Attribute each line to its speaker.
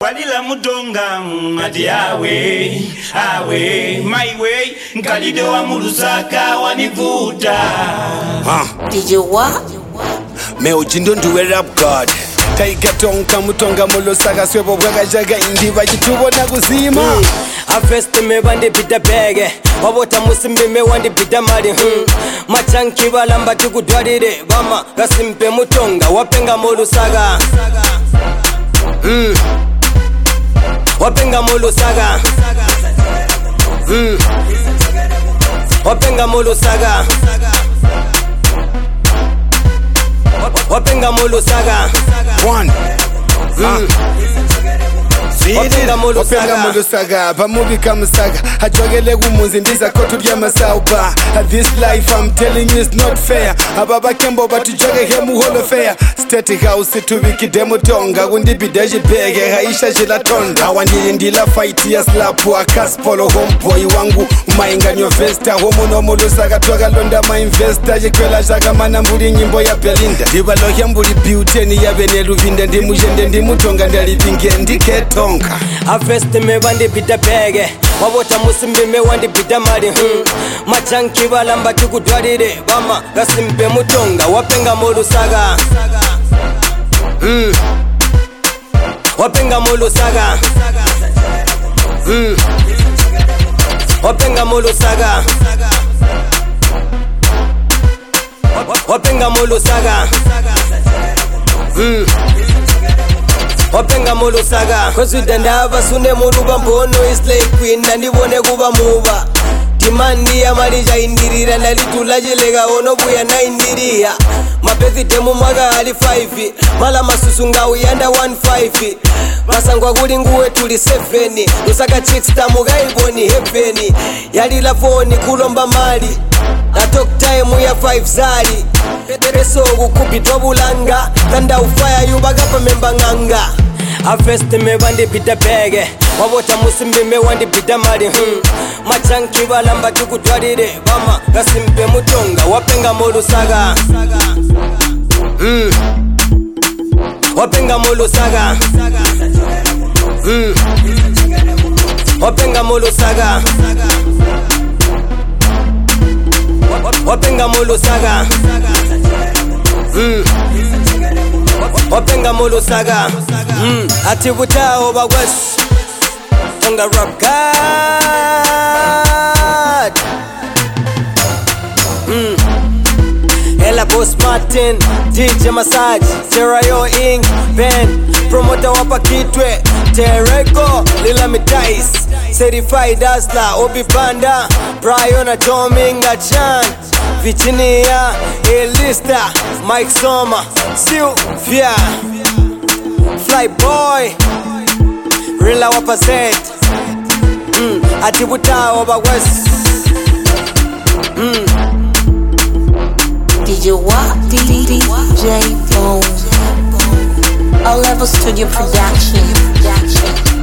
Speaker 1: walila mutonga ati awe my way nkalide wa mulusaka wanivuta
Speaker 2: DJ what?
Speaker 3: Me ujindo nduwe rap god Taiga tonka mutonga mulusaka swebo bwaga jaga indiva jitubona kuzima
Speaker 4: Afeste me bandi pita pege Wabota musimbi me wandi pita mali Machanki balamba tukudwarire Bama gasimpe mutonga wapenga mulusaka Wapenga mulusaka Wapenga mulusaka Wapenga mulusaka
Speaker 3: One Wapenga mulusaka Pamubika musaga Hachwagele gumunzi ndiza kotu bya masaupa This life I'm telling you is not fair Ababa kembo batujage hemu holo fair State house tubiki demo tonga Undibidaji pege haisha jila tonda Awandiri ndila fight ya slapu Akaspolo homeboy wangu Umainga nyo vesta Homo no mulusaka Twaga londa ma investa Jikwela jaga manambuli nyimbo ya Belinda Dibalohe mbuli biuteni ya benelu vinda Ndimujende ndimutonga ndalipinge ndiketonga
Speaker 4: Afeste me bandi pita pege Wabota musimbi me wandi pita mali Machanki balamba tukudwarire Bama gasimpe mutonga wapenga mulusaka Wapenga mulusaka Wapenga mulusaka Wapenga mulusaka Wapenga mulusaka Kwezidanda abasune muluba mbono Islay Queen nandibone kuba muba Timandi ya malija indirira Nalitula jilega ono buya na indiria Mapezi temu mwaga hali 5 Mala masusu ngau yanda 1-5 Masangwa kuli nguwe tuli 7 Lusaka chicks tamu gaiboni heaveni Yalila phone kulomba mali Na talk time ya 5 zali Peso kukupi tobulanga Tanda ufaya yubagapa memba nganga Afeste me bandi pita pege Wabota musimbi me wandi pita mali Machanki balamba tukudwarire Bama gasimpe mutonga wapenga mulusaka Wapenga mulusaka Wapenga mulusaka Wapenga mulusaka Wapenga mulusaka Ati butao bagwas Tonga rap god Ella Boss Martin DJ Massage Terayo Inc Ben Promoter wapa kitwe Tereko Lila Mitais Certified Hustler Obi Banda Brian Atominga Chan Virginia Elista Mike Soma Sylvia Fly Boy Rila wapa set Ati butao bagwas
Speaker 2: DJ what? DJ Bone. All Level Studio Production.